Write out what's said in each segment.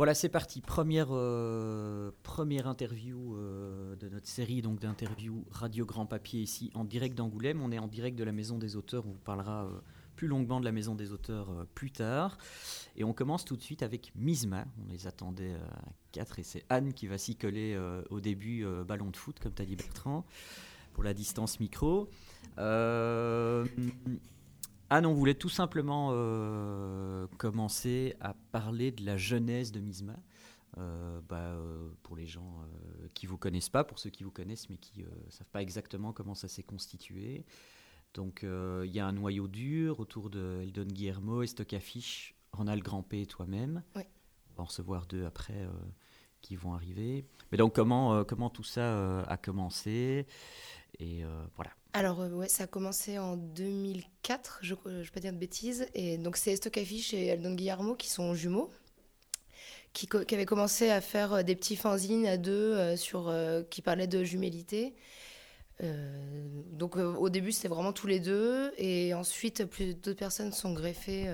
Voilà, c'est parti. Première interview de notre série donc d'interviews Radio Grand Papier ici en direct d'Angoulême. On est en direct de la Maison des Auteurs. On vous parlera plus longuement de la Maison des Auteurs plus tard. Et on commence tout de suite avec Misma. On les attendait à 4 et c'est Anne qui va s'y coller au début, ballon de foot, comme tu as dit Bertrand, pour la distance micro. Anne, on voulait tout simplement commencer à parler de la genèse de Misma. Pour les gens qui ne vous connaissent pas, pour ceux qui vous connaissent mais qui ne savent pas exactement comment ça s'est constitué. Donc il y a un noyau dur autour de Eldon Guillermo, Estoc Affiche, Ronald Grampé et toi-même. Oui. On va en recevoir 2 après qui vont arriver. Mais donc comment tout ça a commencé et voilà. Alors, ça a commencé en 2004, je ne vais pas dire de bêtises. Et donc, c'est Estoc Affiche et Eldon Guillermo qui sont jumeaux, qui avaient commencé à faire des petits fanzines à deux qui parlaient de jumélité. Donc, au début, c'était vraiment tous les deux. Et ensuite, d'autres personnes sont greffées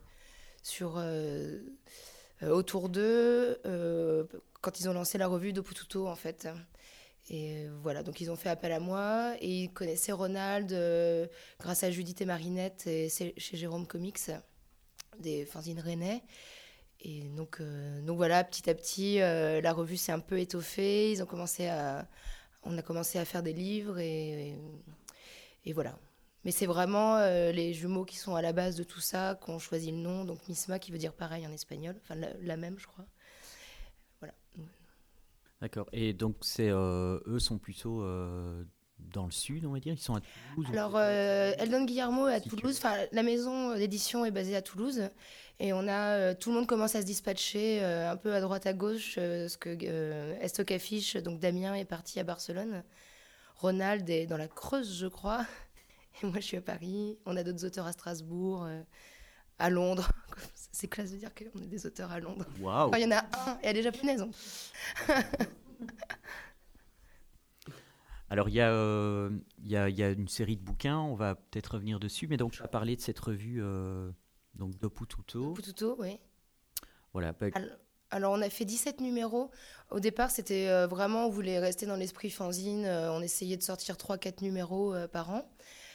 autour d'eux quand ils ont lancé la revue Dopututo, en fait. Et voilà, donc ils ont fait appel à moi et ils connaissaient Ronald grâce à Judith et Marinette et chez Jérôme Comics, des fanzines rennais. Et donc voilà, petit à petit, la revue s'est un peu étoffée. On a commencé à faire des livres et voilà. Mais c'est vraiment les jumeaux qui sont à la base de tout ça, qui ont choisi le nom, donc Misma qui veut dire pareil en espagnol, enfin la même je crois. Voilà. D'accord. Et donc eux sont plutôt dans le sud, on va dire. Ils sont à Toulouse. Alors, Eldon Guillermo est à Toulouse. Enfin, la maison d'édition est basée à Toulouse. Et on a tout le monde commence à se dispatcher un peu à droite à gauche. Parce que Estoc Affiche, donc Damien est parti à Barcelone. Ronald est dans la Creuse, je crois. Et moi, je suis à Paris. On a d'autres auteurs à Strasbourg, à Londres. C'est classe de dire qu'on a des auteurs à Londres. Waouh. Enfin, il y en a un, et elle est japonaise. Alors, il y a une série de bouquins, on va peut-être revenir dessus, mais donc, tu vas parler de cette revue donc Dopututo. Dopututo, oui. Voilà. Alors, on a fait 17 numéros. Au départ, c'était vraiment, on voulait rester dans l'esprit fanzine. On essayait de sortir 3-4 numéros par an.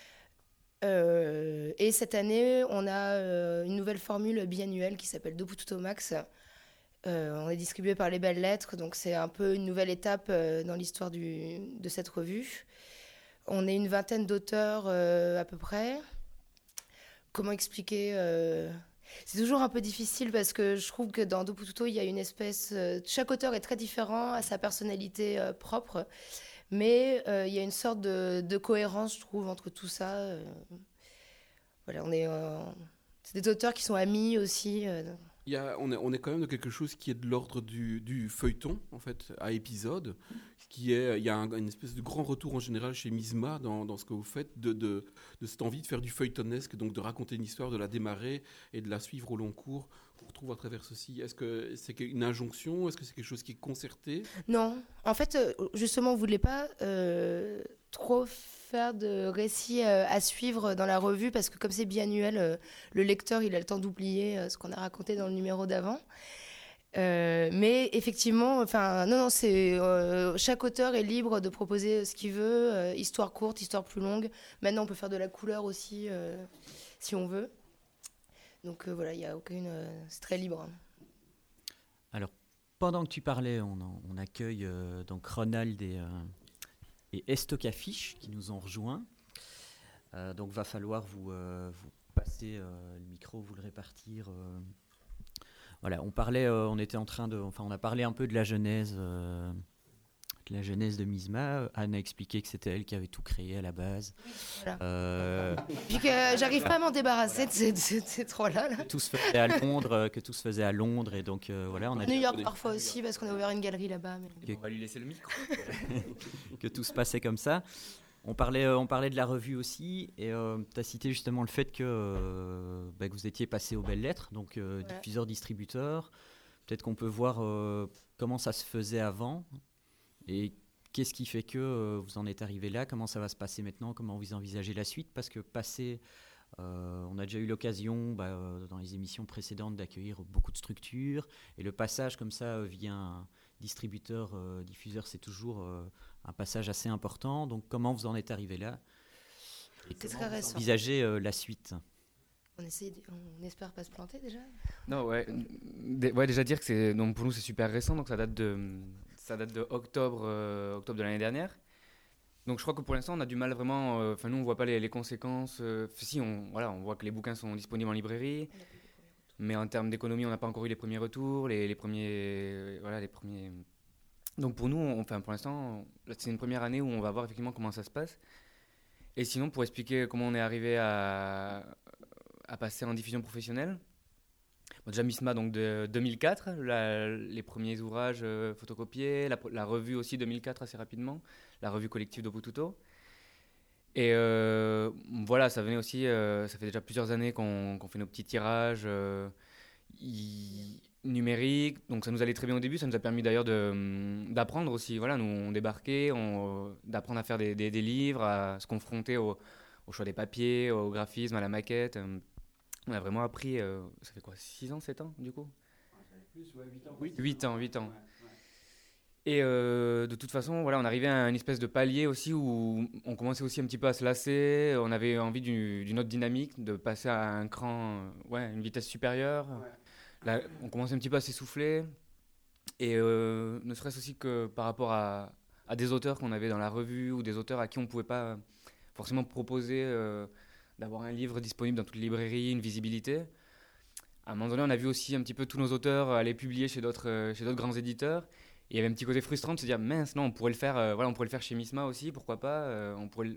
Et cette année, on a une nouvelle formule biannuelle qui s'appelle Dopututo Max. On est distribué par les Belles Lettres, donc c'est un peu une nouvelle étape dans l'histoire de cette revue. On est une vingtaine d'auteurs à peu près. Comment expliquer C'est toujours un peu difficile parce que je trouve que dans Dopututo, il y a une espèce... chaque auteur est très différent, a sa personnalité propre, mais il y a une sorte de cohérence, je trouve, entre tout ça. Voilà, c'est des auteurs qui sont amis aussi. On est quand même dans quelque chose qui est de l'ordre du feuilleton, en fait, à épisode. Il y a une espèce de grand retour en général chez Misma dans ce que vous faites, de cette envie de faire du feuilletonesque, donc de raconter une histoire, de la démarrer et de la suivre au long cours. On retrouve à travers ceci. Est-ce que c'est une injonction? Est-ce que c'est quelque chose qui est concerté? Non. En fait, justement, on ne voulait pas trop faire de récits à suivre dans la revue parce que comme c'est biannuel, le lecteur il a le temps d'oublier ce qu'on a raconté dans le numéro d'avant. Mais effectivement, non, c'est chaque auteur est libre de proposer ce qu'il veut, histoire courte, histoire plus longue. Maintenant, on peut faire de la couleur aussi si on veut. Donc voilà, il y a aucune, c'est très libre. Alors, pendant que tu parlais, on accueille donc Ronald et Estoc Affiche qui nous ont rejoints. Donc, va falloir vous passer le micro, vous le répartir. Voilà, on a parlé un peu de la genèse de Misma. Anne a expliqué que c'était elle qui avait tout créé à la base. Voilà. Puis que j'arrive pas à m'en débarrasser de ces trois-là. Que tout se faisait à Londres, et donc voilà, on a New York parfois aussi parce qu'on a ouvert une galerie là-bas. Mais... On va lui laisser le micro. que tout se passait comme ça. On parlait de la revue aussi, et tu as cité justement le fait que vous étiez passé aux Belles Lettres, donc diffuseur, distributeur. Peut-être qu'on peut voir comment ça se faisait avant, et qu'est-ce qui fait que vous en êtes arrivé là, comment ça va se passer maintenant, comment vous envisagez la suite, parce que passer On a déjà eu l'occasion, dans les émissions précédentes, d'accueillir beaucoup de structures. Et le passage comme ça via un distributeur, diffuseur, c'est toujours un passage assez important. Donc comment vous en êtes arrivé là? Et C'est comment très vous récent. envisagez la suite? On espère pas se planter déjà. Non, ouais. Déjà dire que donc pour nous, c'est super récent. Donc, ça date de octobre de l'année dernière. Donc, je crois que pour l'instant, on a du mal vraiment. Nous, on voit pas les conséquences. Si, on voit que les bouquins sont disponibles en librairie. Mais en termes d'économie, on n'a pas encore eu les premiers retours, les premiers. Les premiers. Donc, pour nous, pour l'instant, c'est une première année où on va voir effectivement comment ça se passe. Et sinon, pour expliquer comment on est arrivé à passer en diffusion professionnelle. Déjà MISMA donc de 2004, les premiers ouvrages photocopiés, la revue aussi 2004 assez rapidement, la revue collective d'Opututo. Et ça venait aussi, ça fait déjà plusieurs années qu'on fait nos petits tirages numériques, donc ça nous allait très bien au début, ça nous a permis d'ailleurs d'apprendre aussi. Voilà, nous on débarquait, d'apprendre à faire des livres, à se confronter au choix des papiers, au graphisme, à la maquette. On a vraiment appris, ça fait quoi, 6 ans, 7 ans du coup? Plus, 8 ans. 8 ans. Ouais. Et de toute façon, on arrivait à une espèce de palier aussi où on commençait aussi un petit peu à se lasser, on avait envie d'une autre dynamique, de passer à un cran, une vitesse supérieure. Ouais. Là, on commençait un petit peu à s'essouffler. Et ne serait-ce aussi que par rapport à des auteurs qu'on avait dans la revue ou des auteurs à qui on ne pouvait pas forcément proposer d'avoir un livre disponible dans toutes les librairies, une visibilité. À un moment donné, on a vu aussi un petit peu tous nos auteurs aller publier chez d'autres grands éditeurs. Et il y avait un petit côté frustrant de se dire mince, non, on pourrait le faire, on pourrait le faire chez MISMA aussi, pourquoi pas, on pourrait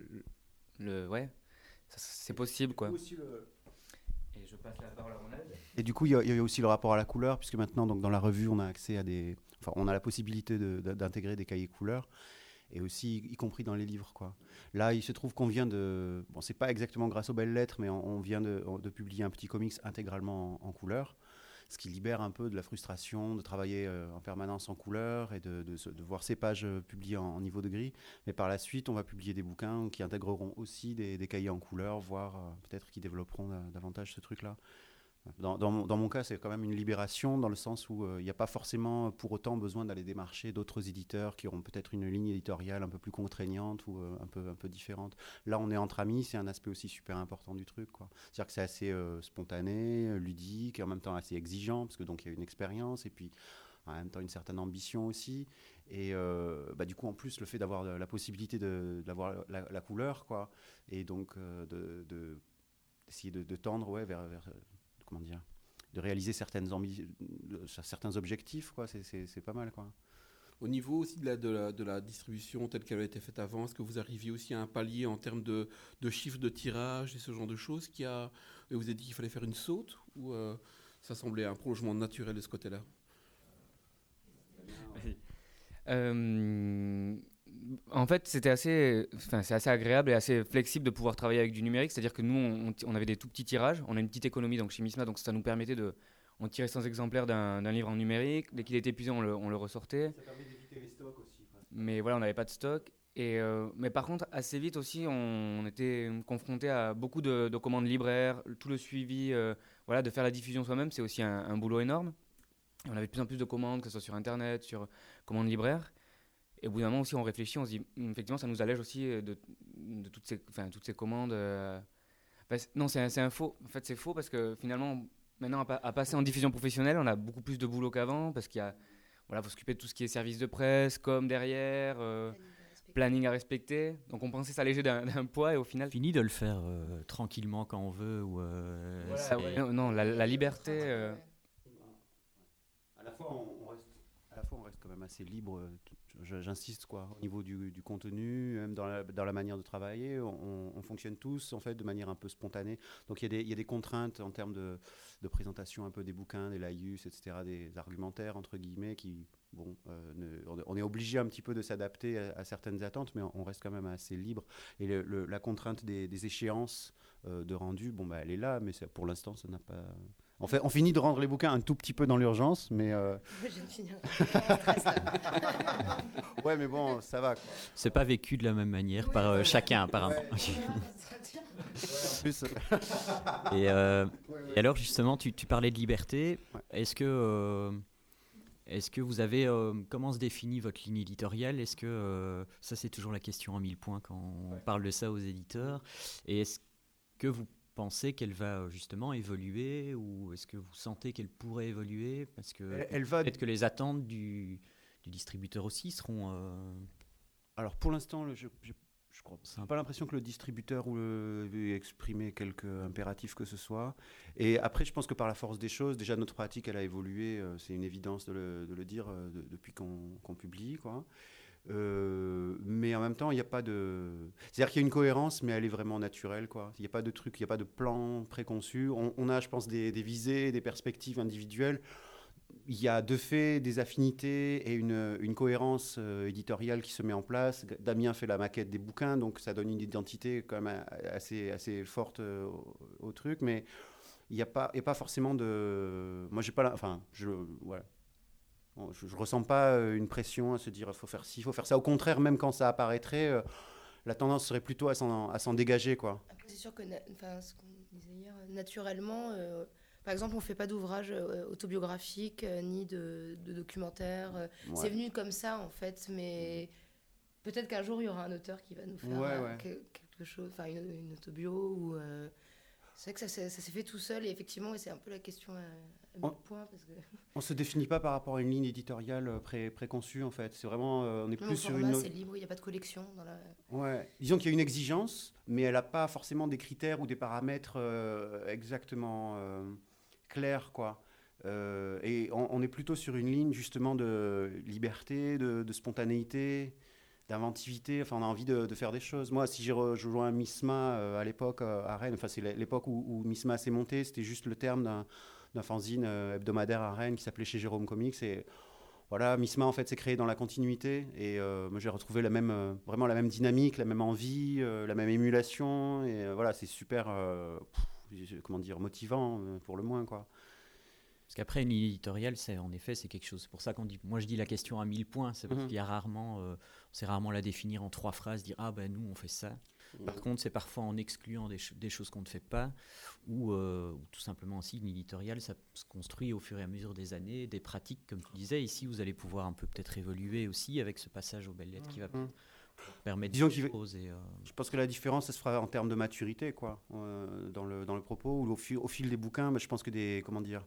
c'est possible quoi. Et je passe la parole à Ronald. Et du coup, il y a aussi le rapport à la couleur, puisque maintenant, donc, dans la revue, on a accès à on a la possibilité d'intégrer des cahiers couleurs. Et aussi, y compris dans les livres, quoi. Là, il se trouve qu'on vient de... Bon, c'est pas exactement grâce aux belles lettres, mais on vient de publier un petit comics intégralement en couleur, ce qui libère un peu de la frustration de travailler en permanence en couleur et de voir ces pages publiées en niveau de gris. Mais par la suite, on va publier des bouquins qui intégreront aussi des cahiers en couleur, voire peut-être qui développeront davantage ce truc-là. Dans mon cas, c'est quand même une libération dans le sens où il n'y a pas forcément pour autant besoin d'aller démarcher d'autres éditeurs qui auront peut-être une ligne éditoriale un peu plus contraignante ou un peu différente. Là, on est entre amis, c'est un aspect aussi super important du truc, quoi. C'est-à-dire que c'est assez spontané, ludique, et en même temps assez exigeant, parce que donc il y a une expérience et puis en même temps une certaine ambition aussi. Et du coup, en plus, le fait d'avoir la possibilité d'avoir la couleur, quoi, et donc d'essayer de tendre vers comment dire, de réaliser certains objectifs, quoi. C'est pas mal, quoi. Au niveau aussi de la distribution telle qu'elle a été faite avant, est-ce que vous arriviez aussi à un palier en termes de chiffre de tirage et ce genre de choses et vous avez dit qu'il fallait faire une saute ou ça semblait un prolongement naturel de ce côté-là? En fait, c'est assez agréable et assez flexible de pouvoir travailler avec du numérique. C'est-à-dire que nous, on avait des tout petits tirages. On a une petite économie donc chez MISMA, donc ça nous permettait on tirait 100 exemplaires d'un livre en numérique. Dès qu'il était épuisé, on le ressortait. Ça permet d'éviter les stocks aussi. Mais voilà, on n'avait pas de stock. Mais par contre, assez vite aussi, on était confronté à beaucoup de commandes libraires, tout le suivi, de faire la diffusion soi-même, c'est aussi un boulot énorme. Et on avait de plus en plus de commandes, que ce soit sur Internet, sur commandes libraires. Et au bout d'un moment aussi, on réfléchit, on se dit, effectivement, ça nous allège aussi de toutes ces commandes. Non, c'est un faux. En fait, c'est faux parce que finalement, maintenant, à passer en diffusion professionnelle, on a beaucoup plus de boulot qu'avant parce qu'il y a, faut s'occuper de tout ce qui est service de presse, com derrière, planning à respecter. Donc, on pensait s'alléger d'un poids et au final... Fini de le faire tranquillement quand on veut. Non, la liberté... À la fois, on reste quand même assez libre. J'insiste, quoi, au niveau du contenu, même dans la manière de travailler, on fonctionne tous en fait de manière un peu spontanée. Donc il y a des contraintes en termes de présentation un peu des bouquins, des laïus, etc., des argumentaires entre guillemets qui, on est obligé un petit peu de s'adapter à certaines attentes, mais on reste quand même assez libre. Et la contrainte des échéances de rendu, elle est là, mais pour l'instant, ça n'a pas On finit de rendre les bouquins un tout petit peu dans l'urgence, mais Je viens de finir. Je suis en stress, là. ouais, mais bon, ça va. Quoi. C'est pas vécu de la même manière par chacun, apparemment. En plus, Et alors, justement, tu parlais de liberté. Ouais. Est-ce que vous avez... comment se définit votre ligne éditoriale? Est-ce que... ça, c'est toujours la question à 1000 points quand on parle de ça aux éditeurs. Et est-ce que vous pensez qu'elle va justement évoluer, ou est-ce que vous sentez qu'elle pourrait évoluer? Parce que elle va. peut-être que les attentes du distributeur aussi seront... Alors pour l'instant, je crois pas l'impression que le distributeur ait exprimé quelque impératif que ce soit. Et après, je pense que par la force des choses, déjà notre pratique, elle a évolué. C'est une évidence de le dire depuis qu'on publie, quoi. Mais en même temps, il n'y a pas de... C'est-à-dire qu'il y a une cohérence, mais elle est vraiment naturelle, quoi. Il n'y a pas de truc, il n'y a pas de plan préconçu. On a, je pense, des visées, des perspectives individuelles. Il y a de fait des affinités et une cohérence éditoriale qui se met en place. Damien fait la maquette des bouquins, donc ça donne une identité quand même assez forte au truc, mais il n'y a pas forcément de... Moi, j'ai pas la... Enfin, voilà. Je ressens pas une pression à se dire il faut faire ci, il faut faire ça. Au contraire, même quand ça apparaîtrait, la tendance serait plutôt à s'en dégager, quoi. Après, c'est sûr que, ce qu'on disait hier, naturellement, par exemple, on ne fait pas d'ouvrage autobiographique ni de documentaire. Ouais. C'est venu comme ça, en fait, mais peut-être qu'un jour, il y aura un auteur qui va nous faire quelque chose, enfin une autobio. Ou, c'est vrai que ça s'est fait tout seul, et effectivement, c'est un peu la question à 1000 points. Parce que... On ne se définit pas par rapport à une ligne éditoriale préconçue, en fait. C'est vraiment... on est plus sur format, une... c'est libre, il n'y a pas de collection dans la... Ouais. Disons qu'il y a une exigence, mais elle n'a pas forcément des critères ou des paramètres exactement clairs, quoi. Et on est plutôt sur une ligne, justement, de liberté, de spontanéité, d'inventivité. Enfin, on a envie de faire des choses. Moi, si j'ai rejoint Misma à l'époque à Rennes, enfin, c'est l'époque où Misma s'est monté, c'était juste le terme d'un fanzine hebdomadaire à Rennes qui s'appelait Chez Jérôme Comics. Et voilà, Misma, en fait, s'est créé dans la continuité. Et moi, j'ai retrouvé vraiment la même dynamique, la même envie, la même émulation. Et voilà, c'est super, comment dire, motivant, pour le moins, quoi. Parce qu'après, une ligne éditoriale, c'est quelque chose. C'est pour ça qu'on dit... Moi, je dis la question à 1000 points. C'est parce qu'il y a rarement... on sait rarement la définir en 3 phrases, dire « Ah, ben nous, on fait ça ». Par contre, c'est parfois en excluant des choses qu'on ne fait pas, ou tout simplement aussi une éditoriale, ça se construit au fur et à mesure des années, des pratiques, comme tu disais. Ici, vous allez pouvoir un peu peut-être évoluer aussi avec ce passage aux belles lettres qui va permettre Disons des choses. Je pense que la différence, ça se fera en termes de maturité, quoi, dans le propos, ou au fil des bouquins. Je pense que des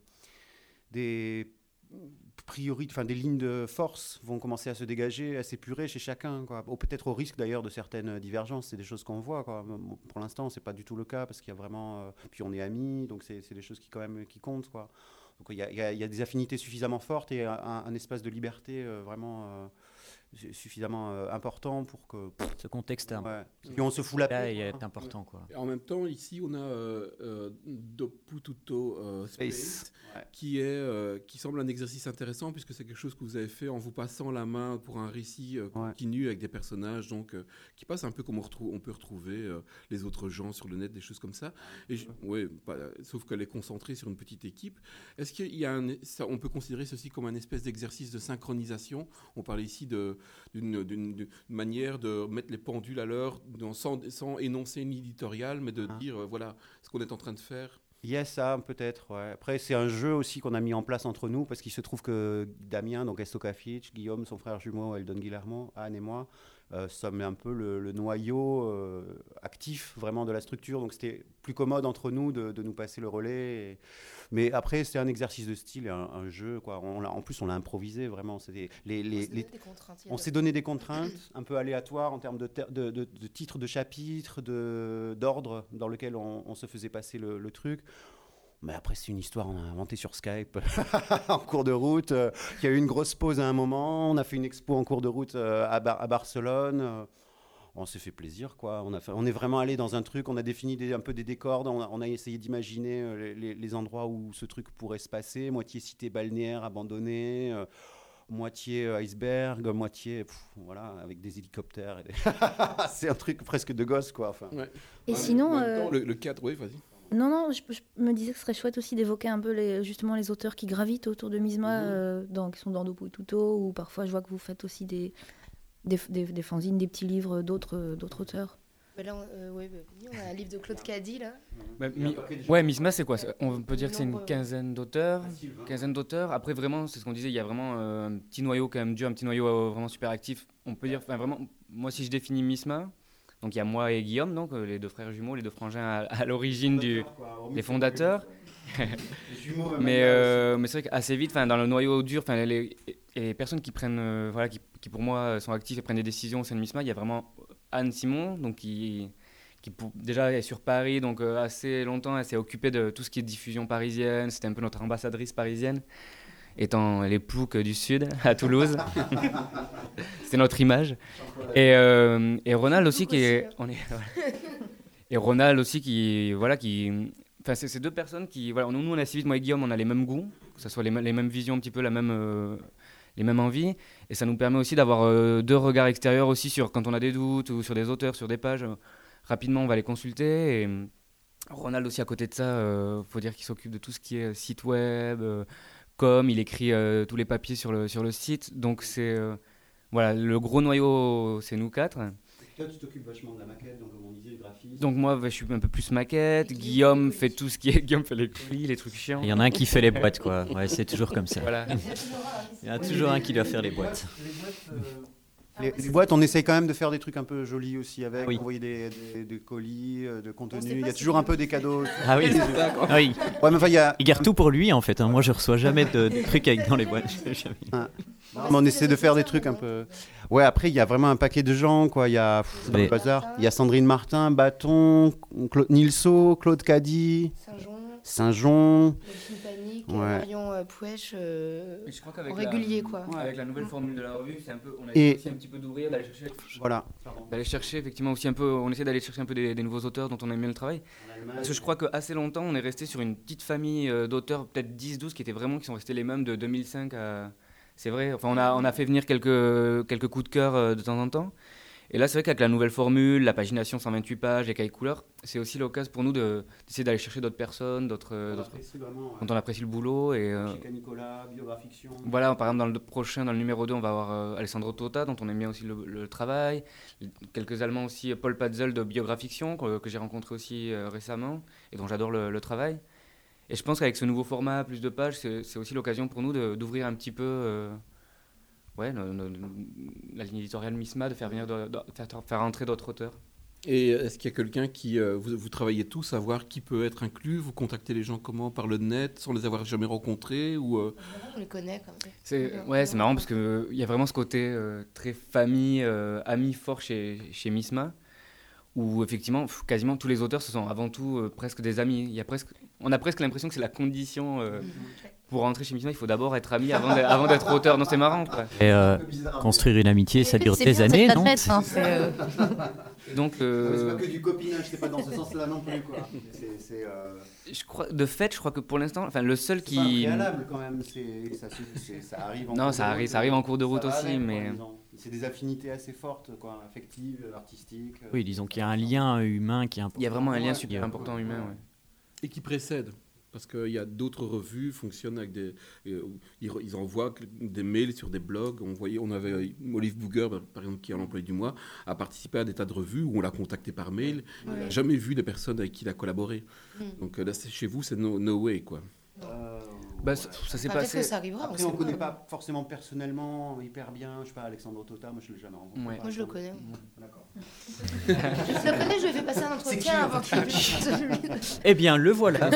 des lignes de force vont commencer à se dégager, à s'épurer chez chacun, quoi. Peut-être au risque d'ailleurs de certaines divergences. C'est des choses qu'on voit, quoi. Pour l'instant, c'est pas du tout le cas parce qu'il y a vraiment. Puis on est amis, donc c'est des choses qui comptent, quoi. Donc il y a des affinités suffisamment fortes et un espace de liberté vraiment suffisamment important pour que. Ce contexte Puis on se fout la paix. est important, quoi. En même temps, ici, on a Dopututo Space, qui semble un exercice intéressant puisque c'est quelque chose que vous avez fait en vous passant la main pour un récit continu avec des personnages qui passent un peu comme on peut retrouver les autres gens sur le net, des choses comme ça. Sauf qu'elle est concentrée sur une petite équipe. Est-ce qu'il y a on peut considérer ceci comme un espèce d'exercice de synchronisation? On parlait ici d'une manière de mettre les pendules à l'heure sans énoncer une éditoriale, mais de dire voilà ce qu'on est en train de faire. Yes, ça peut-être. Ouais. Après, c'est un jeu aussi qu'on a mis en place entre nous parce qu'il se trouve que Damien, donc Estocafic, Guillaume, son frère jumeau, Eldon Guillermo, Anne et moi, sommes un peu le noyau actif vraiment de la structure. Donc c'était plus commode entre nous de nous passer le relais. Mais après, c'est un exercice de style, un jeu, quoi. En plus, on l'a improvisé vraiment. On s'est donné des contraintes un peu aléatoires en termes de titres de chapitres, d'ordre dans lequel on se faisait passer le truc. Mais après, c'est une histoire, on a inventé sur Skype en cours de route. Il y a eu une grosse pause à un moment. On a fait une expo en cours de route à Barcelone. On s'est fait plaisir, quoi. On est vraiment allé dans un truc. On a défini un peu des décors. On a essayé d'imaginer les endroits où ce truc pourrait se passer. Moitié cité balnéaire abandonnée, moitié iceberg, moitié voilà, avec des hélicoptères. C'est un truc presque de gosse, quoi. Enfin. Et sinon, le cadre, oui, vas-y. Non, je me disais que ce serait chouette aussi d'évoquer un peu justement les auteurs qui gravitent autour de Misma, qui sont dans Dopo Tuto, ou parfois je vois que vous faites aussi des fanzines, des petits livres d'autres auteurs. Là, on a un livre de Claude Caddy, là. Misma, c'est quoi? On peut dire que c'est une quinzaine d'auteurs. Après, vraiment, c'est ce qu'on disait, il y a vraiment un petit noyau quand même dur, un petit noyau vraiment super actif. On peut dire, vraiment, moi, si je définis Misma, donc il y a moi et Guillaume, donc les deux frères jumeaux, les deux frangins à l'origine les fondateurs. Mais c'est vrai qu'assez vite, dans le noyau dur, les personnes qui prennent, qui pour moi sont actives et prennent des décisions au sein de Misma, il y a vraiment Anne Simon, donc qui déjà est sur Paris, donc assez longtemps, elle s'est occupée de tout ce qui est diffusion parisienne. C'était un peu notre ambassadrice parisienne, étant les Ploucs du Sud, à Toulouse. C'était notre image. Et Ronald aussi, et Ronald aussi, Enfin, c'est ces deux personnes qui... Voilà, nous, on a assez vite, moi et Guillaume, on a les mêmes goûts, que ce soit les mêmes visions, un petit peu les mêmes envies. Et ça nous permet aussi d'avoir deux regards extérieurs aussi sur quand on a des doutes ou sur des auteurs, sur des pages. Rapidement, on va les consulter. Et Ronald aussi, à côté de ça, faut dire qu'il s'occupe de tout ce qui est site web, il écrit tous les papiers sur le site. Donc, c'est... voilà, le gros noyau, c'est nous quatre. Toi, tu t'occupes vachement de la maquette, donc comme on disait, le graphisme. Donc moi, je suis un peu plus maquette. Guillaume fait tout ce qui est... Guillaume fait les colis, les trucs chiants. Il y en a un qui fait les boîtes, quoi. Ouais, c'est toujours comme ça. Voilà. Il y en a toujours un qui doit faire les boîtes. Les boîtes, on essaye quand même de faire des trucs un peu jolis aussi avec, Oui. envoyer des colis, de contenu. Il y a toujours un peu des cadeaux. Ah oui, oui. Ouais, mais enfin, Il garde tout pour lui, en fait. Moi, je reçois jamais de trucs dans les boîtes. Jamais. mais on essaie de faire des trucs un peu... Ouais, après, il y a vraiment un paquet de gens, quoi. Il y a dans le bazar. Il y a Sandrine Martin, Bâton, Claude Nilso, Claude Caddy, Saint-Jean, Delphine Panique, Ouais. Marion Pouèche, Je crois qu'avec en régulier, quoi. Avec la nouvelle formule de la revue, c'est un peu, on a Et- essayé aussi un petit peu d'ouvrir, voilà. d'aller chercher effectivement aussi un peu, on essaie d'aller chercher un peu des nouveaux auteurs dont on aime bien le travail. Parce que je crois qu'assez longtemps, on est resté sur une petite famille d'auteurs, peut-être 10-12, qui sont restés les mêmes de 2005 à... C'est vrai, enfin on a fait venir quelques coups de cœur de temps en temps. Et là, c'est vrai qu'avec la nouvelle formule, la pagination 128 pages, les cahiers couleurs, c'est aussi l'occasion pour nous d'essayer d'aller chercher d'autres personnes, d'autres quand on apprécie le boulot. Et, Nicolas, Biographiction. voilà, par exemple, dans le numéro 2, on va avoir Alessandro Tota, dont on aime bien aussi le travail. Quelques Allemands aussi, Paul Patzel de Biographiction, que j'ai rencontré aussi récemment, et dont j'adore le travail. Et je pense qu'avec ce nouveau format, plus de pages, c'est aussi l'occasion pour nous d'ouvrir un petit peu la ligne éditoriale Misma, de faire entrer d'autres auteurs. Et est-ce qu'il y a quelqu'un qui... vous travaillez tous à voir qui peut être inclus? Vous contactez les gens comment? Par le net, sans les avoir jamais rencontrés ou, On les connaît, quand même. C'est marrant parce qu'il y a vraiment ce côté très famille, amis fort chez Misma, où effectivement, quasiment tous les auteurs, ce sont avant tout presque des amis. On a presque l'impression que c'est la condition... Pour rentrer chez Misma, il faut d'abord être ami avant d'être auteur. Non, c'est marrant, quoi. Et construire une amitié, ça dure des années, non? Donc, C'est pas que du copinage, c'est pas dans ce sens-là non plus, quoi. je crois que pour l'instant, enfin, le seul C'est pas un qui... préalable quand même, ça arrive en Non, cours ça de arrive, route, ça arrive en cours de route ça va aussi, avec, mais... quoi, disons. C'est des affinités assez fortes, quoi, affectives, artistiques. Oui, disons qu'il y a un lien humain qui est important. Il y a vraiment un lien Ouais. super important humain, ouais. et qui précède. Parce qu'il y a d'autres revues fonctionnent avec des... ils envoient des mails sur des blogs. On avait Olive Bouguer, par exemple, qui est l'employé du mois, a participé à des tas de revues où on l'a contacté par mail. Il n'a jamais vu des personnes avec qui il a collaboré. Donc là, chez vous, c'est no way, quoi. Ça s'est Peut-être passé... que ça arrivera. Après, on ne connaît pas forcément personnellement hyper bien, je sais pas, Alexandre Tota, moi je ne l'ai jamais rencontré. Ouais. Moi, je le connais. D'accord. Je le connais, je lui ai fait passer un entretien avant qu'il publie. Eh bien, le voilà.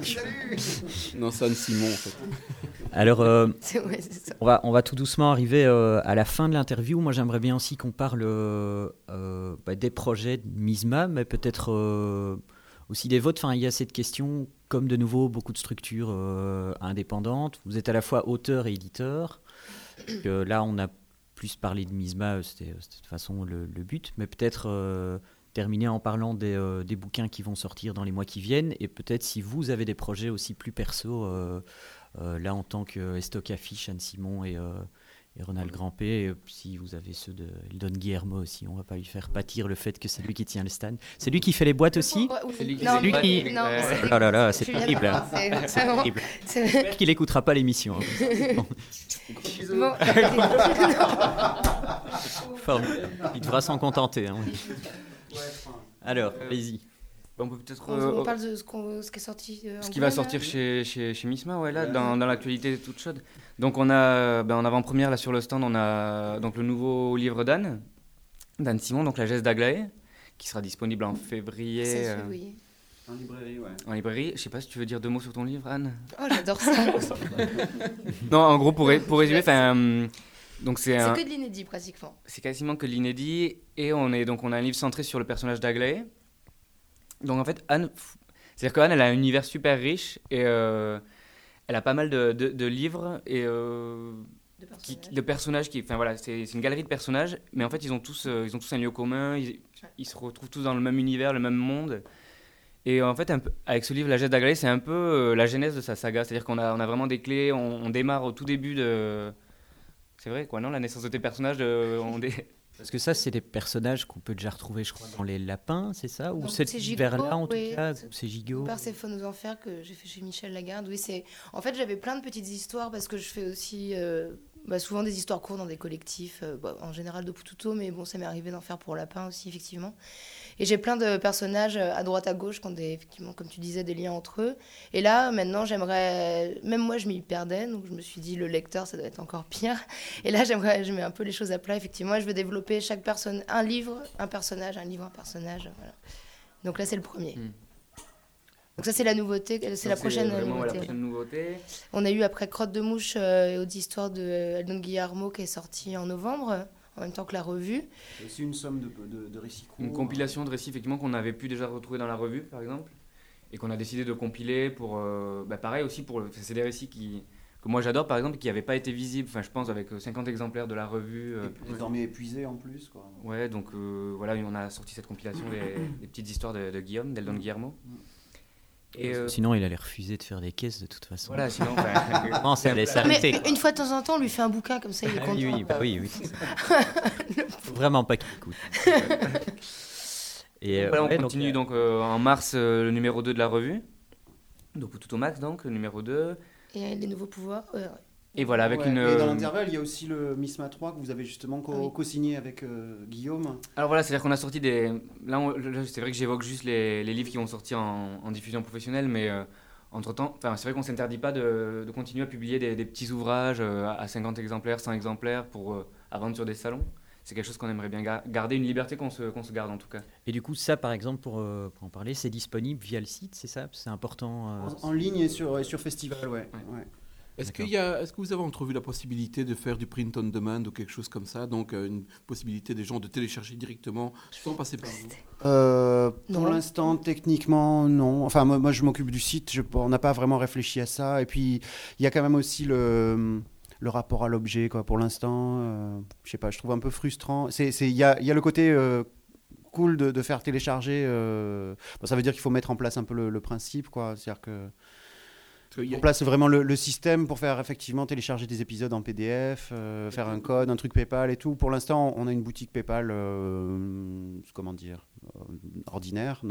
Non, c'est Anne Simon, en fait. Alors, C'est ça. on va tout doucement arriver à la fin de l'interview. Moi, j'aimerais bien aussi qu'on parle des projets de Misma, mais peut-être aussi des vôtres. Enfin, il y a cette question, comme de nouveau beaucoup de structures indépendantes. Vous êtes à la fois auteur et éditeur. Là, on a plus parlé de Misma, c'était de toute façon le but, mais peut-être terminer en parlant des bouquins qui vont sortir dans les mois qui viennent, et peut-être si vous avez des projets aussi plus perso, là en tant que Estoc Affiche, Anne Simon et Ronald Grampé. Et si vous avez ceux de Eldon Guillermo aussi, on va pas lui faire pâtir le fait que c'est lui qui tient le stand. C'est lui qui fait les boîtes aussi. C'est lui qui- Non, c'est lui mais- qui- non, ouais. c'est- Oh là là, c'est Julien terrible. hein. Bernard, c'est vraiment- Terrible. c'est- J'espère qu'il écoutera pas l'émission. Bon, Bon. formidable. Il devra s'en contenter. hein. Alors, allez-y. On peut peut-être. On parle de ce qui est sorti. Ce qui va sortir chez Misma, ouais, là, dans l'actualité toute chaude. Donc, on a, en avant-première, là, sur le stand, on a donc, le nouveau livre d'Anne Simon, donc La Geste d'Aglaé, qui sera disponible en février Oui. En librairie, ouais. en librairie. Je sais pas si tu veux dire 2 mots sur ton livre, Anne. Oh, j'adore ça. Non, en gros, pour résumer, donc C'est que de l'inédit, pratiquement. c'est quasiment que de l'inédit, et on a un livre centré sur le personnage d'Aglaé. Donc en fait, c'est-à-dire qu'Anne, elle a un univers super riche, et elle a pas mal de livres et de personnages enfin voilà, c'est une galerie de personnages, mais en fait ils ont tous un lieu commun, ils se retrouvent tous dans le même univers, le même monde. Et en fait, avec ce livre, La Geste d'Aglaé, c'est un peu la genèse de sa saga, c'est-à-dire qu'on a vraiment des clés, on démarre au tout début de... C'est vrai, quoi, non? La naissance de tes personnages, Parce que ça, c'est des personnages qu'on peut déjà retrouver, je crois, dans Les Lapins, c'est ça? Ou Donc, cet c'est Gigot, univers-là, en oui. tout cas? Ou c'est Gigot? Perséphone aux enfers que j'ai fait chez Michel Lagarde. Oui, c'est. En fait, j'avais plein de petites histoires parce que je fais aussi souvent des histoires courtes dans des collectifs, en général de Poututo, mais bon, ça m'est arrivé d'en faire pour Lapin aussi, effectivement. Et j'ai plein de personnages à droite à gauche qui ont effectivement, comme tu disais, des liens entre eux. Et là, maintenant, j'aimerais. Même moi, je m'y perdais, donc je me suis dit, le lecteur, ça doit être encore pire. Et là, je mets un peu les choses à plat, effectivement. Et je veux développer chaque personne, un livre, un personnage, un livre, un personnage. Voilà. Donc là, c'est le premier. Donc ça, c'est la nouveauté, c'est la prochaine vraiment, nouveauté. la prochaine nouveauté. On a eu après Crotte de mouche et Autre histoire de Eldon Guillermo qui est sorti en novembre, en même temps que la revue. C'est aussi une somme de récits courts. Une compilation de récits effectivement qu'on avait pu déjà retrouver dans la revue par exemple, et qu'on a décidé de compiler pour pareil aussi c'est des récits que moi j'adore par exemple, qui n'avaient pas été visibles, enfin je pense avec 50 exemplaires de la revue. Désormais épuisés en plus, quoi. Ouais, donc voilà, on a sorti cette compilation des petites histoires de Guillaume, d'Eldon Guillermo. Et Sinon, il allait refuser de faire des caisses de toute façon. voilà, sinon Non, ça allait s'arrêter. Mais une fois de temps en temps, on lui fait un bouquin comme ça, il est content. Oui. Faut vraiment pas qu'il écoute. Et voilà, on ouais, continue donc en mars le numéro 2 de la revue. Donc tout au max donc, le numéro 2. Et les nouveaux pouvoirs. Et voilà, avec une... Et dans l'intervalle, il y a aussi le Misma 3 que vous avez justement oui. co-signé avec Guillaume. Alors voilà, c'est-à-dire qu'on a sorti des... Là, c'est vrai que j'évoque juste les livres qui vont sortir en diffusion professionnelle, mais entre-temps, c'est vrai qu'on ne s'interdit pas de continuer à publier des petits ouvrages à 50 exemplaires, 100 exemplaires à vendre sur des salons. C'est quelque chose qu'on aimerait bien garder, une liberté qu'on se garde en tout cas. Et du coup, ça, par exemple, pour en parler, c'est disponible via le site, c'est ça? C'est important. En ligne et sur festival, ouais. Est-ce que vous avez entrevu la possibilité de faire du print on demand ou quelque chose comme ça, donc une possibilité des gens de télécharger directement sans passer par vous? Pour l'instant, techniquement, non. Enfin, moi je m'occupe du site, on n'a pas vraiment réfléchi à ça. Et puis, il y a quand même aussi le rapport à l'objet, quoi. Pour l'instant, je sais pas, je trouve un peu frustrant. Il y a le côté cool de faire télécharger. Ça veut dire qu'il faut mettre en place un peu le principe, quoi. C'est-à-dire que on place vraiment le système pour faire effectivement télécharger des épisodes en PDF, faire un code, un truc PayPal et tout. Pour l'instant, on a une boutique PayPal, ordinaire,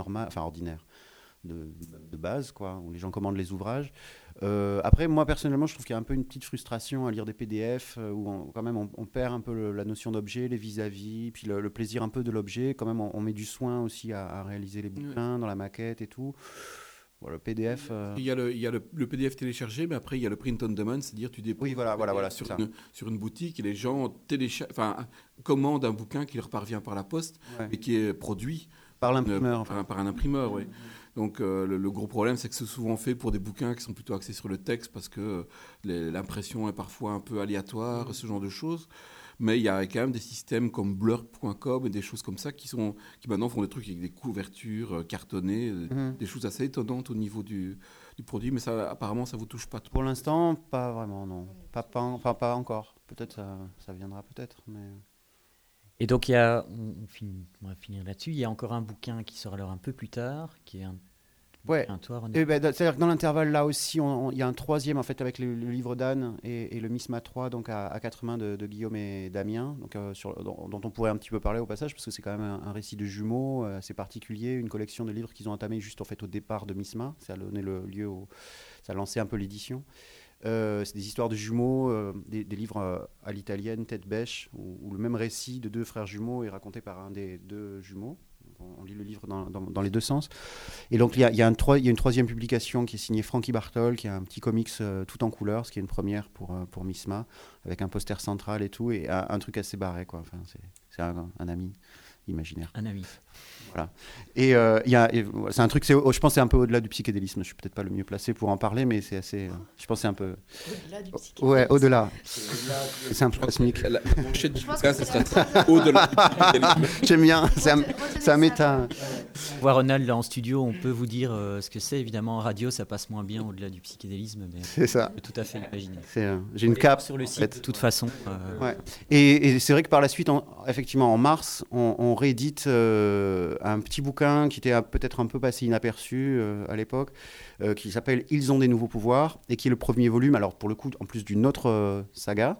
de base, quoi, où les gens commandent les ouvrages. Après, moi personnellement, je trouve qu'il y a un peu une petite frustration à lire des PDF où quand même on perd un peu la notion d'objet, les vis-à-vis, puis le plaisir un peu de l'objet. Quand même, on met du soin aussi à réaliser les bouquins dans la maquette et tout. Bon, le PDF. Il y a le PDF téléchargé, mais après il y a le print on demand, c'est-à-dire tu déposes voilà, sur une boutique et les gens commandent un bouquin qui leur parvient par la poste et qui est produit par l'imprimeur. Par un imprimeur, oui. Donc le gros problème, c'est que c'est souvent fait pour des bouquins qui sont plutôt axés sur le texte parce que l'impression est parfois un peu aléatoire, ce genre de choses. Mais il y a quand même des systèmes comme blurb.com et des choses comme ça qui maintenant font des trucs avec des couvertures cartonnées, des choses assez étonnantes au niveau du produit. Mais ça, apparemment, ça ne vous touche pas trop. Pour l'instant, pas vraiment, non. Pas encore. Peut-être ça viendra peut-être. Mais... Et donc, on va finir là-dessus. Il y a encore un bouquin qui sort alors un peu plus tard, qui est Ouais. Toi, René. C'est-à-dire que dans l'intervalle, là aussi, il y a un troisième, en fait, avec le livre d'Anne et le Misma 3, donc à quatre mains de Guillaume et Damien, donc, dont on pourrait un petit peu parler au passage, parce que c'est quand même un récit de jumeaux assez particulier, une collection de livres qu'ils ont entamé juste en fait, au départ de Misma. Ça a donné le lieu, ça a lancé un peu l'édition. C'est des histoires de jumeaux, des livres à l'italienne, tête bêche, où le même récit de deux frères jumeaux est raconté par un des deux jumeaux. On lit le livre dans les deux sens. Et donc, il y a une troisième publication qui est signée Frankie Bartol, qui est un petit comics tout en couleurs, ce qui est une première pour Misma, avec un poster central et tout, et un truc assez barré, quoi. Enfin, c'est un ami imaginaire. Un ami. Voilà. Et c'est un truc, je pense que c'est un peu au-delà du psychédélisme. Je suis peut-être pas le mieux placé pour en parler, mais c'est assez. Je pense que c'est un peu. Au-delà du psychédélisme. Ouais, au-delà. C'est un peu cosmique. La manchette du bouquin, ce serait au-delà du psychédélisme. J'aime bien. C'est un méta. Voir Ronald là en studio, on peut vous dire ce que c'est. Évidemment, en radio, ça passe moins bien au-delà du psychédélisme, mais C'est ça. on peut tout à fait imaginer. J'ai une cape Sur le en site, fait. de toute façon. Ouais. Et c'est vrai que par la suite, effectivement, en mars, on réédite un petit bouquin qui était peut-être un peu passé inaperçu à l'époque, qui s'appelle Ils ont des nouveaux pouvoirs, et qui est le premier volume, alors pour le coup, en plus d'une autre saga,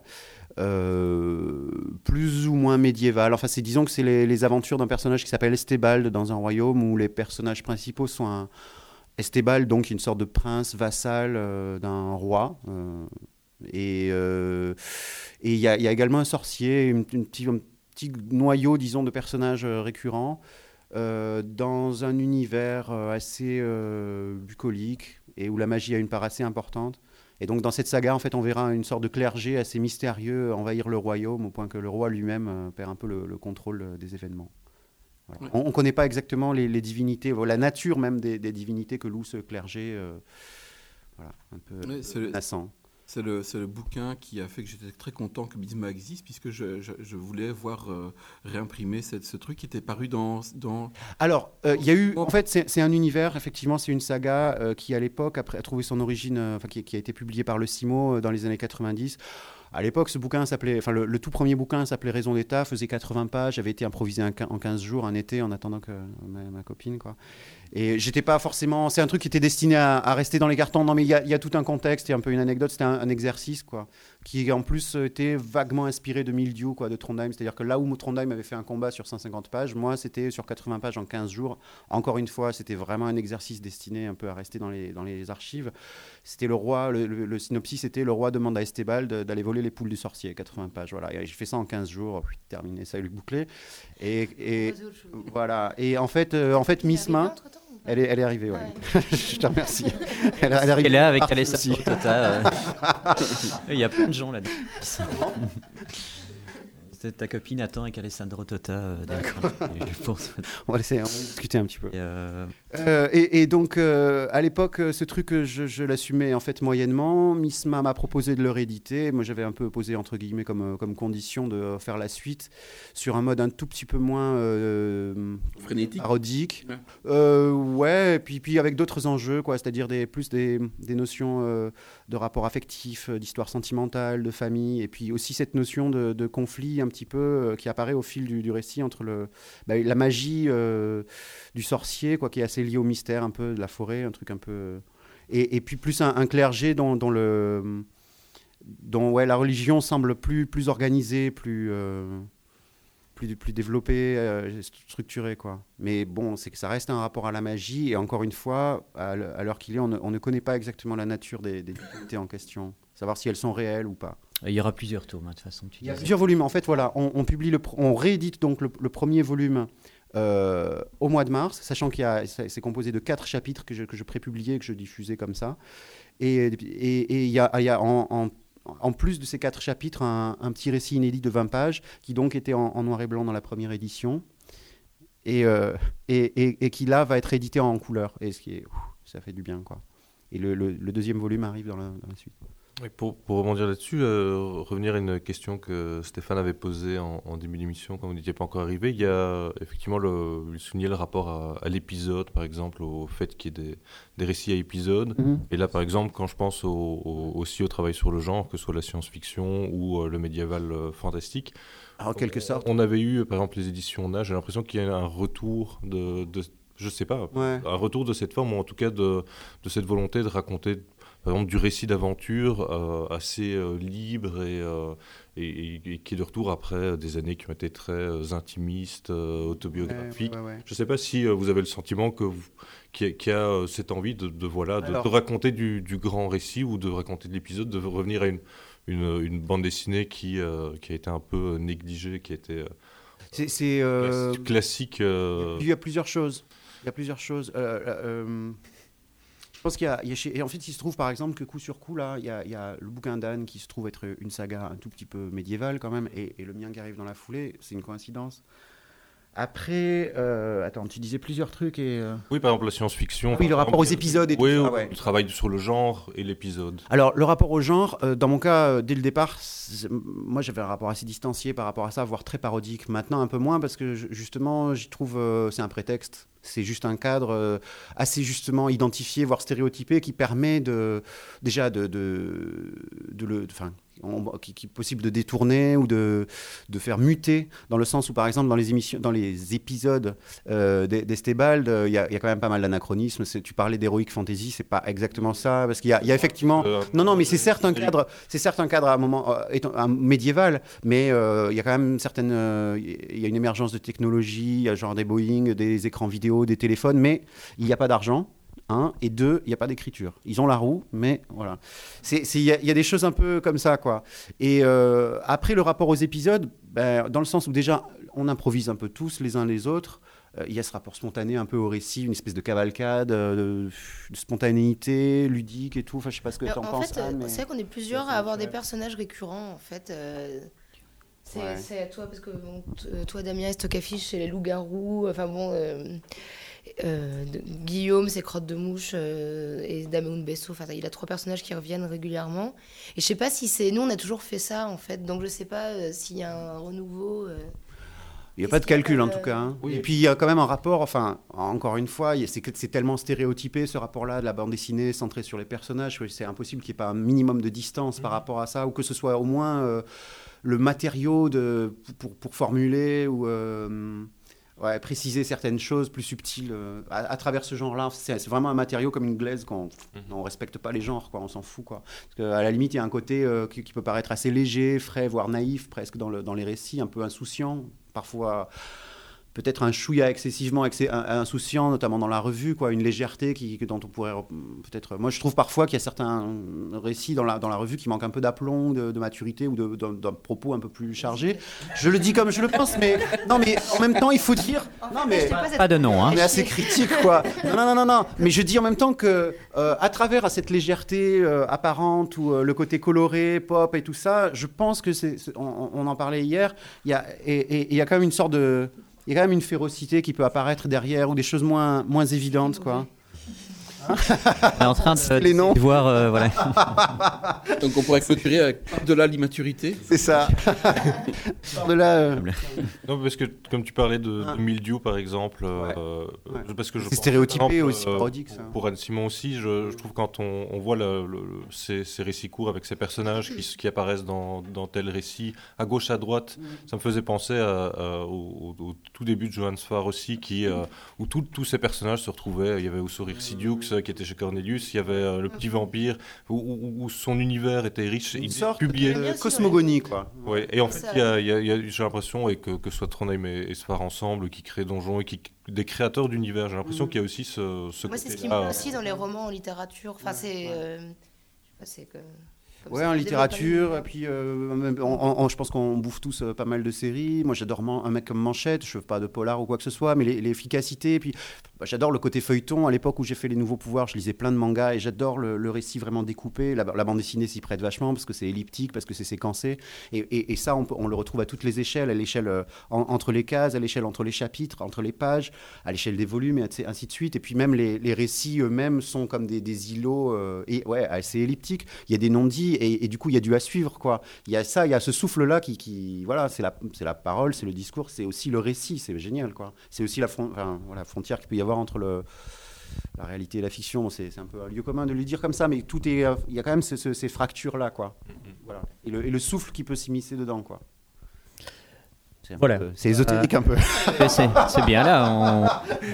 plus ou moins médiévale. Enfin, disons que c'est les aventures d'un personnage qui s'appelle Estébald dans un royaume où les personnages principaux sont Estébald, donc une sorte de prince vassal d'un roi. Et il y a également un sorcier, un petit noyau, disons, de personnages récurrents dans un univers assez bucolique et où la magie a une part assez importante. Et donc dans cette saga, en fait, on verra une sorte de clergé assez mystérieux envahir le royaume au point que le roi lui-même perd un peu le contrôle des événements. Voilà. Ouais. On ne connaît pas exactement les divinités, la nature même des divinités que loue ce clergé. Voilà, un peu menaçant. C'est le bouquin qui a fait que j'étais très content que Misma existe, puisque je voulais voir réimprimer ce truc qui était paru dans... Alors, il y a eu... En fait, c'est un univers, effectivement, c'est une saga qui, à l'époque, a trouvé son origine, qui a été publiée par le Simo dans les années 90. À l'époque, ce bouquin s'appelait... Enfin, le tout premier bouquin s'appelait Raison d'État, faisait 80 pages, avait été improvisé en 15 jours, un été, en attendant que ma copine, quoi. Et j'étais pas forcément... C'est un truc qui était destiné à rester dans les cartons. Non, mais il y a tout un contexte, il y a un peu une anecdote. C'était un exercice, quoi, qui en plus était vaguement inspiré de Mildiou, quoi, de Trondheim. C'est-à-dire que là où Trondheim avait fait un combat sur 150 pages, moi, c'était sur 80 pages en 15 jours. Encore une fois, c'était vraiment un exercice destiné un peu à rester dans les archives. C'était le roi, le synopsis, c'était le roi demande à Estébald d'aller voler les poules du sorcier, 80 pages. Voilà. Et j'ai fait ça en 15 jours, terminé, ça a eu le bouclé. Et voilà. Et en fait Misma... Elle est arrivée, ouais. Je te remercie. Elle est là avec Alessandro Tota. Il y a plein de gens là-dedans. C'est ta copine attend avec Alessandro Tota. D'accord. On va discuter un petit peu. Et donc, à l'époque, ce truc, je l'assumais en fait moyennement. Misma m'a proposé de le rééditer. Moi, j'avais un peu posé, entre guillemets, comme condition de faire la suite sur un mode un tout petit peu moins frénétique, parodique. Ouais, et puis avec d'autres enjeux, quoi. C'est-à-dire plus des notions de rapport affectif, d'histoire sentimentale, de famille, et puis aussi cette notion de conflit un petit peu qui apparaît au fil du récit entre la magie du sorcier, quoi, qui est assez lié au mystère un peu de la forêt, un truc un peu... Et puis plus un clergé dont la religion semble plus organisée, plus développée, structurée, quoi. Mais bon, c'est que ça reste un rapport à la magie, et encore une fois, à l'heure qu'il est, on ne connaît pas exactement la nature des divinités en question, savoir si elles sont réelles ou pas. Il y aura plusieurs tomes, de toute façon. Il y a plusieurs volumes. En fait, voilà, on réédite donc le premier volume au mois de mars, sachant c'est composé de 4 chapitres que je prépubliais et que je diffusais comme ça. Et il y a en plus de ces 4 chapitres, un petit récit inédit de 20 pages qui donc était en noir et blanc dans la première édition et qui là va être édité en couleur. Et ça fait du bien, quoi. Et le deuxième volume arrive dans la suite. Et pour rebondir là-dessus, revenir à une question que Stéphane avait posée en début d'émission quand vous n'étiez pas encore arrivé, il y a effectivement il soulignait le rapport à l'épisode, par exemple, au fait qu'il y ait des récits à épisodes. Mm-hmm. Et là, par exemple, quand je pense aussi au travail sur le genre, que ce soit la science-fiction ou le médiéval fantastique, en quelque sorte. On avait eu, par exemple, les éditions Nage, j'ai l'impression qu'il y a un retour je sais pas, Ouais. un retour de cette forme, ou en tout cas de cette volonté de raconter, par exemple, du récit d'aventure assez libre et qui est de retour après des années qui ont été très intimistes, autobiographiques. Ouais. Je ne sais pas si vous avez le sentiment qu'il y a cette envie de raconter du grand récit ou de raconter de l'épisode, de revenir à une bande dessinée qui a été un peu négligée, qui a été C'est classique. Il y a plusieurs choses. Je pense et en fait, il se trouve par exemple que coup sur coup, là, il y a le bouquin d'Anne qui se trouve être une saga un tout petit peu médiévale quand même, et le mien qui arrive dans la foulée, c'est une coïncidence. Après, attends, tu disais plusieurs trucs et... Oui, par exemple la science-fiction. Oui, le rapport aux épisodes et tout oui, ça, ouais. le travail sur le genre et l'épisode. Alors, le rapport au genre, dans mon cas, dès le départ, moi j'avais un rapport assez distancié par rapport à ça, voire très parodique. Maintenant, un peu moins, parce que justement, j'y trouve c'est un prétexte. C'est juste un cadre assez justement identifié, voire stéréotypé, qui permet déjà qui est possible de détourner ou de faire muter, dans le sens où, par exemple, dans les épisodes d'Estebald, il y a quand même pas mal d'anachronismes. Tu parlais d'Heroic Fantasy, c'est pas exactement ça, parce qu'il y a effectivement... Non, mais c'est certes un cadre à un moment médiéval, mais il y a quand même il y a une émergence de technologie, genre des Boeing, des écrans vidéo, des téléphones, mais il n'y a pas d'argent. Et 2, il n'y a pas d'écriture. Ils ont la roue, mais voilà. Il y a des choses un peu comme ça, quoi. Et après, le rapport aux épisodes, dans le sens où déjà, on improvise un peu tous les uns les autres. Il y a ce rapport spontané un peu au récit, une espèce de cavalcade, de spontanéité, ludique et tout. Enfin, je sais pas ce que tu en penses, Anne, mais... C'est vrai qu'on est plusieurs à avoir des personnages récurrents, en fait. C'est toi, parce que toi, Damien, Stockfish, c'est les loups-garous. Enfin bon... Guillaume, c'est Crotte de Mouche et Dameun Besso. Enfin, il a 3 personnages qui reviennent régulièrement. Et je sais pas si c'est. Nous, on a toujours fait ça en fait. Donc je sais pas s'il y a un renouveau. Il n'y a pas de calcul en tout cas. Hein. Oui. Et puis il y a quand même un rapport, enfin, encore une fois, c'est tellement stéréotypé ce rapport-là de la bande dessinée centrée sur les personnages. C'est impossible qu'il n'y ait pas un minimum de distance par rapport à ça, ou que ce soit au moins le matériau pour formuler ou. Préciser certaines choses plus subtiles à travers ce genre-là. C'est vraiment un matériau comme une glaise qu'on ne respecte pas les genres, quoi, on s'en fout. Quoi. Parce qu'à la limite, il y a un côté qui peut paraître assez léger, frais, voire naïf, presque dans les récits, un peu insouciant, parfois peut-être un chouïa excessivement insouciant, notamment dans la revue, quoi, une légèreté dont on pourrait peut-être... Moi, je trouve parfois qu'il y a certains récits dans la revue qui manquent un peu d'aplomb, de maturité ou d'un propos un peu plus chargé. Je le dis comme je le pense, mais non, mais en même temps, il faut dire... Non, mais pas de nom, hein. On est assez critique, quoi. Non. Mais je dis en même temps que, à travers cette légèreté apparente ou le côté coloré, pop et tout ça, je pense que on en parlait hier. Il y a quand même une sorte de... Il y a quand même une férocité qui peut apparaître derrière, ou des choses moins évidentes, quoi. On est en train de voir, voilà. Donc on pourrait clôturer avec de là l'immaturité. C'est ça. De là. Non, parce que comme tu parlais de Mildiou par exemple, parce que c'est stéréotypé aussi, parodique, ça. Pour Anne Simon aussi, je trouve quand on voit ces récits courts avec ces personnages qui apparaissent dans tel récit, à gauche, à droite, ça me faisait penser au tout début de Johannes Farr aussi, où tous ces personnages se retrouvaient. Il y avait au sourire Sidieux qui était chez Cornelius, il y avait le petit vampire où son univers était riche, une il sorte publiait de cosmogonie, quoi. Ouais, et en fait j'ai l'impression que soit Trondheim et Sfar ensemble qui créent Donjon et des créateurs d'univers, j'ai l'impression qu'il y a aussi ce moi c'est ce qui me plaît aussi dans les romans, en littérature, enfin c'est que... Ouais, en littérature, et puis je pense qu'on bouffe tous pas mal de séries. Moi, j'adore un mec comme Manchette, je ne veux pas de polar ou quoi que ce soit, mais l'efficacité. Et puis, j'adore le côté feuilleton. À l'époque où j'ai fait les Nouveaux Pouvoirs, je lisais plein de mangas et j'adore le récit vraiment découpé. La bande dessinée s'y prête vachement parce que c'est elliptique, parce que c'est séquencé. Et ça, on le retrouve à toutes les échelles, à l'échelle entre les cases, à l'échelle entre les chapitres, entre les pages, à l'échelle des volumes, et ainsi de suite. Et puis même les récits eux-mêmes sont comme des îlots assez elliptiques. Il y a des non-dits. Et du coup, il y a du à suivre, quoi. Il y a ça, il y a ce souffle-là qui voilà, c'est la parole, c'est le discours, c'est aussi le récit, c'est génial, quoi. C'est aussi la frontière qu'il peut y avoir entre la réalité et la fiction. C'est un peu un lieu commun de le dire comme ça, mais il y a quand même ces fractures-là, quoi. Voilà. Et le souffle qui peut s'immiscer dedans, quoi. Voilà. C'est ésotérique un peu. C'est bien là.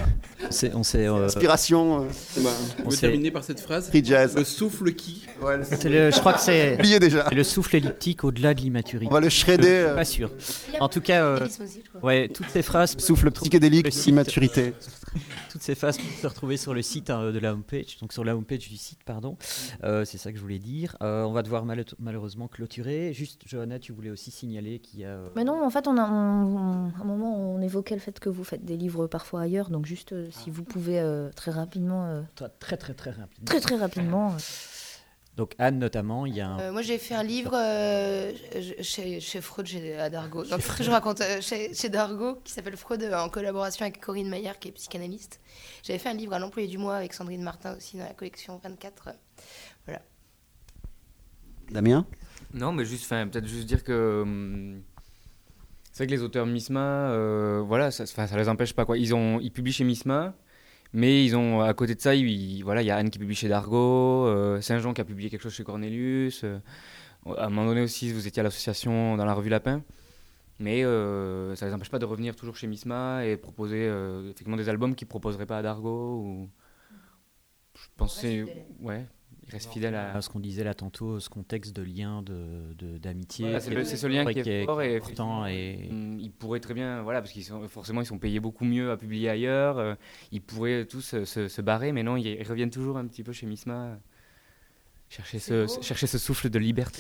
On s'est, Inspiration, On va terminer par cette phrase. free jazz. Le souffle qui. je crois que c'est Oublié déjà. le souffle elliptique au-delà de l'immaturité. On va le shredder. Pas sûr. En tout cas, ouais, toutes ces phrases, Souffle psychédélique, le site- immaturité. toutes ces phrases peuvent se retrouver sur le site de la homepage, donc sur la homepage du site, pardon. C'est ça que je voulais dire. On va devoir malheureusement clôturer. Juste, Johanna, tu voulais aussi signaler qu'il y a. Mais non, en fait, à un moment, on évoquait le fait que vous faites des livres parfois ailleurs. Donc, juste si vous pouvez très rapidement. Très rapidement. Très rapidement. Donc, Anne, notamment, il y a un. Moi, j'ai fait un livre chez Freud, à Dargaud. Donc, je raconte chez Dargaud, qui s'appelle Freud, en collaboration avec Corinne Maillard, qui est psychanalyste. J'avais fait un livre à l'employé du mois avec Sandrine Martin aussi, dans la collection 24. Voilà. Damien? Non, mais peut-être juste dire que c'est vrai que les auteurs MISMA, voilà, ça les empêche pas quoi. Ils publient chez MISMA, mais ils ont à côté de ça, voilà, il y a Anne qui publie chez Dargaud, Saint-Jean qui a publié quelque chose chez Cornelius. À un moment donné aussi, vous étiez à l'association dans la revue Lapin, mais ça les empêche pas de revenir toujours chez MISMA et proposer effectivement des albums qu'ils proposeraient pas à Dargaud. Ou je pensais, ouais. Il reste fidèle à ce qu'on disait là tantôt, ce contexte de lien d'amitié. Voilà, c'est ce lien qui est fort et important. Et ils pourraient très bien, voilà, parce qu'ils sont payés beaucoup mieux à publier ailleurs. Ils pourraient tous se barrer, mais non, ils reviennent toujours un petit peu chez MISMA. Chercher ce souffle de liberté.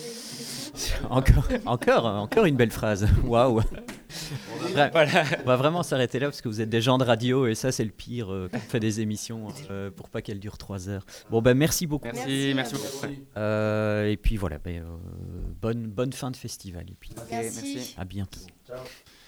encore une belle phrase. Waouh. Voilà. On va vraiment s'arrêter là parce que vous êtes des gens de radio et ça c'est le pire quand on fait des émissions pour pas qu'elles durent 3 heures. Bon ben merci beaucoup. Merci beaucoup. Et puis voilà, bonne fin de festival et puis Merci. à bientôt. Ciao.